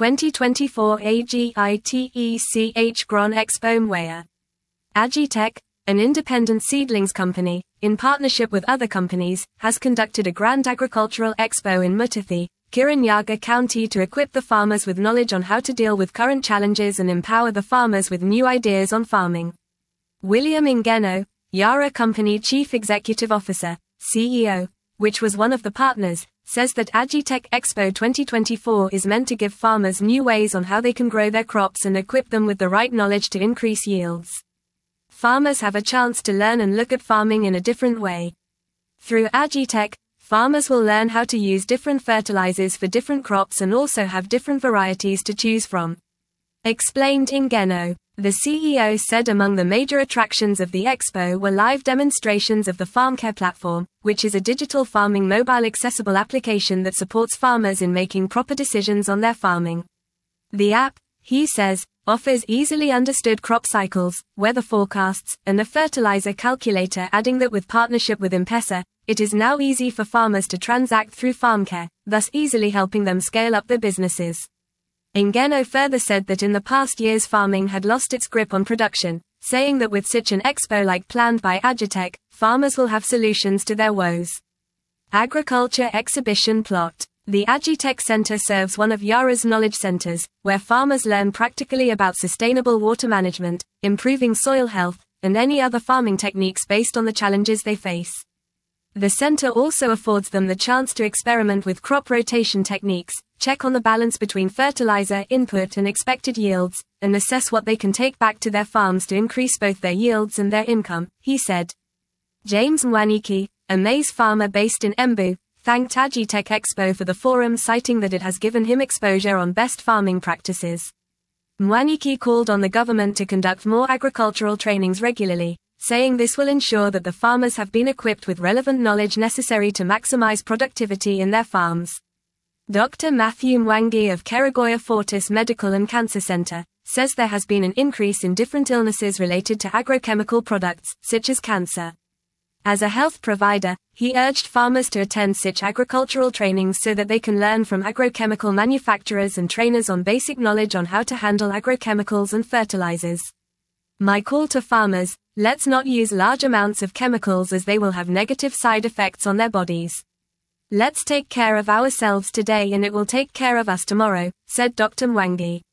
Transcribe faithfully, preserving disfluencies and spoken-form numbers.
twenty twenty-four Agitech Gron Expo Mwea. Agitech, an independent seedlings company, in partnership with other companies, has conducted a grand agricultural expo in Mutathi, Kirinyaga County to equip the farmers with knowledge on how to deal with current challenges and empower the farmers with new ideas on farming. William Ingeno, Yara Company Chief Executive Officer, C E O, which was one of the partners, says that Agitech Expo twenty twenty-four is meant to give farmers new ways on how they can grow their crops and equip them with the right knowledge to increase yields. Farmers have a chance to learn and look at farming in a different way. Through Agitech, farmers will learn how to use different fertilizers for different crops and also have different varieties to choose from. Explained Ingeno. The C E O said among the major attractions of the expo were live demonstrations of the FarmCare platform, which is a digital farming mobile accessible application that supports farmers in making proper decisions on their farming. The app, he says, offers easily understood crop cycles, weather forecasts, and a fertilizer calculator, adding that with partnership with M-Pesa, it is now easy for farmers to transact through FarmCare, thus easily helping them scale up their businesses. Ingeno further said that in the past years farming had lost its grip on production, saying that with such an expo like planned by Agitech, farmers will have solutions to their woes. Agriculture Exhibition Plot. The Agitech Center serves one of Yara's knowledge centers, where farmers learn practically about sustainable water management, improving soil health, and any other farming techniques based on the challenges they face. The center also affords them the chance to experiment with crop rotation techniques, check on the balance between fertilizer input and expected yields, and assess what they can take back to their farms to increase both their yields and their income, he said. James Mwaniki, a maize farmer based in Embu, thanked Agitech Expo for the forum, citing that it has given him exposure on best farming practices. Mwaniki called on the government to conduct more agricultural trainings regularly, saying this will ensure that the farmers have been equipped with relevant knowledge necessary to maximize productivity in their farms. Doctor Matthew Mwangi of Keragoya Fortis Medical and Cancer Center says there has been an increase in different illnesses related to agrochemical products, such as cancer. As a health provider, he urged farmers to attend such agricultural trainings so that they can learn from agrochemical manufacturers and trainers on basic knowledge on how to handle agrochemicals and fertilizers. My call to farmers: let's not use large amounts of chemicals as they will have negative side effects on their bodies. Let's take care of ourselves today and it will take care of us tomorrow, said Doctor Mwangi.